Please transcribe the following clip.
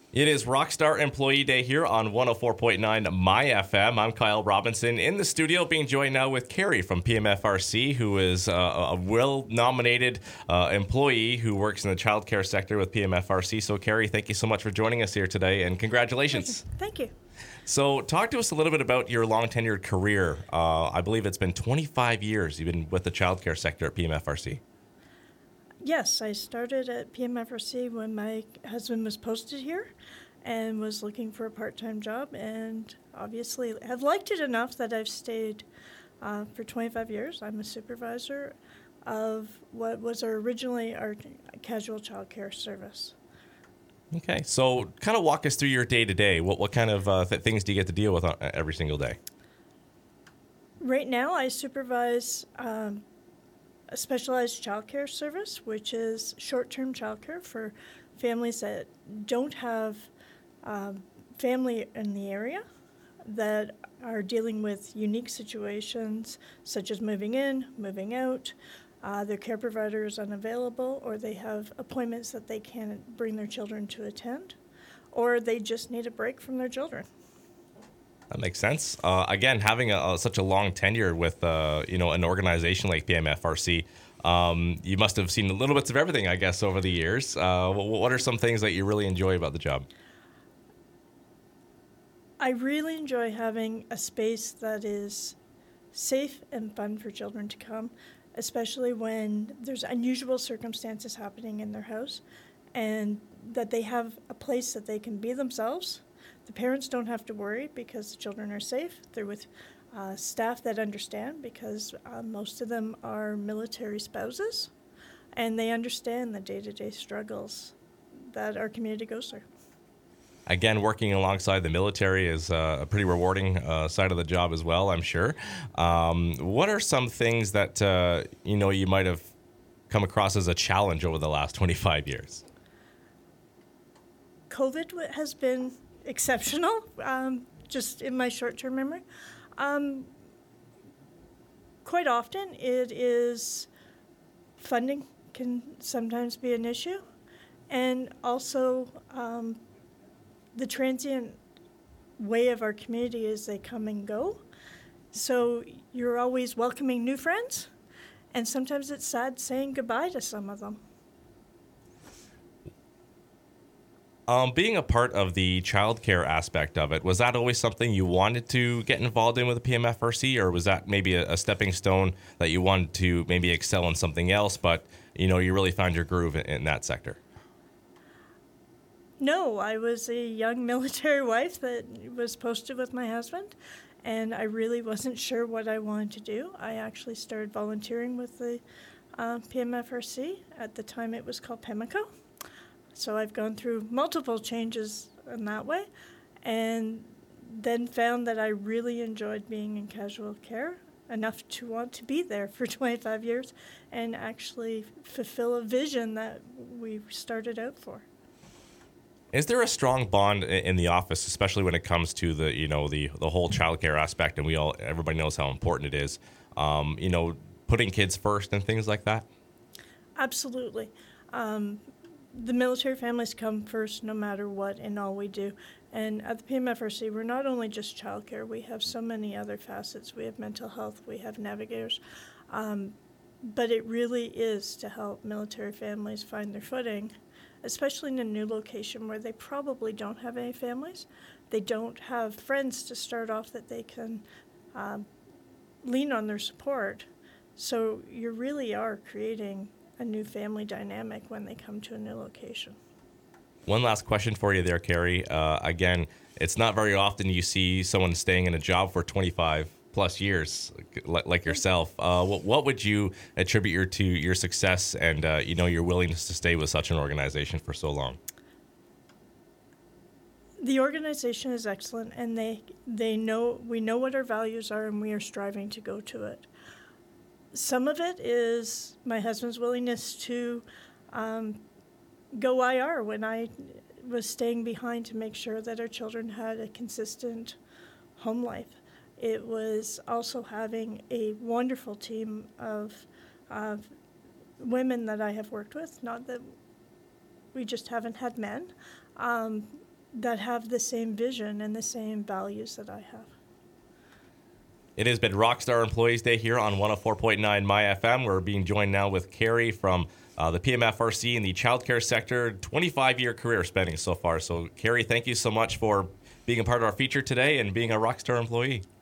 It is Rockstar Employee Day here on 104.9 My FM. I'm Kyle Robinson in the studio, being joined now with Carrie from PMFRC, who is a well-nominated employee who works in the childcare sector with PMFRC. So, Carrie, thank you so much for joining us here today, and congratulations. Thank you. So, talk to us a little bit about your long-tenured career. I believe it's been 25 years you've been with the childcare sector at PMFRC. Yes, I started at PMFRC when my husband was posted here and was looking for a part-time job, and obviously have liked it enough that I've stayed for 25 years. I'm a supervisor of what was originally our casual childcare service. Okay, so kind of walk us through your day-to-day. What kind of things do you get to deal with every single day? Right now, I supervise a specialized childcare service, which is short-term childcare for families that don't have family in the area, that are dealing with unique situations such as moving in, moving out, their care provider is unavailable, or they have appointments that they can't bring their children to attend, or they just need a break from their children. That makes sense. Again, having such a long tenure with an organization like PMFRC, you must have seen little bits of everything, I guess, over the years. What are some things that you really enjoy about the job? I really enjoy having a space that is safe and fun for children to come, especially when there's unusual circumstances happening in their house, and that they have a place that they can be themselves. The parents don't have to worry because the children are safe. They're with staff that understand, because most of them are military spouses, and they understand the day-to-day struggles that our community goes through. Again, working alongside the military is a pretty rewarding side of the job as well, I'm sure. What are some things that you might have come across as a challenge over the last 25 years? COVID has been exceptional, just in my short-term memory. Quite often it is funding can sometimes be an issue, and also the transient way of our community is they come and go. So you're always welcoming new friends, and sometimes it's sad saying goodbye to some of them. Being a part of the childcare aspect of it, was that always something you wanted to get involved in with the PMFRC, or was that maybe a stepping stone that you wanted to maybe excel in something else, but you really found your groove in that sector? No, I was a young military wife that was posted with my husband, and I really wasn't sure what I wanted to do. I actually started volunteering with the PMFRC. At the time it was called PEMICO. So I've gone through multiple changes in that way, and then found that I really enjoyed being in casual care enough to want to be there for 25 years and actually fulfill a vision that we started out for. Is there a strong bond in the office, especially when it comes to the whole childcare aspect, and everybody knows how important it is, putting kids first and things like that? Absolutely. The military families come first no matter what in all we do. And at the PMFRC, we're not only just childcare, we have so many other facets. We have mental health, we have navigators. But it really is to help military families find their footing, especially in a new location where they probably don't have any families. They don't have friends to start off that they can lean on their support. So you really are creating a new family dynamic when they come to a new location. One last question for you there, Carrie. Again, it's not very often you see someone staying in a job for 25 plus years like yourself. What would you attribute to your success and your willingness to stay with such an organization for so long? The organization is excellent, and we know what our values are, and we are striving to go to it. Some of it is my husband's willingness to go IR when I was staying behind to make sure that our children had a consistent home life. It was also having a wonderful team of women that I have worked with, not that we just haven't had men, that have the same vision and the same values that I have. It has been Rockstar Employees Day here on 104.9 My FM. We're being joined now with Carrie from the PMFRC in the childcare sector. 25-year career spending so far. So, Carrie, thank you so much for being a part of our feature today and being a Rockstar employee.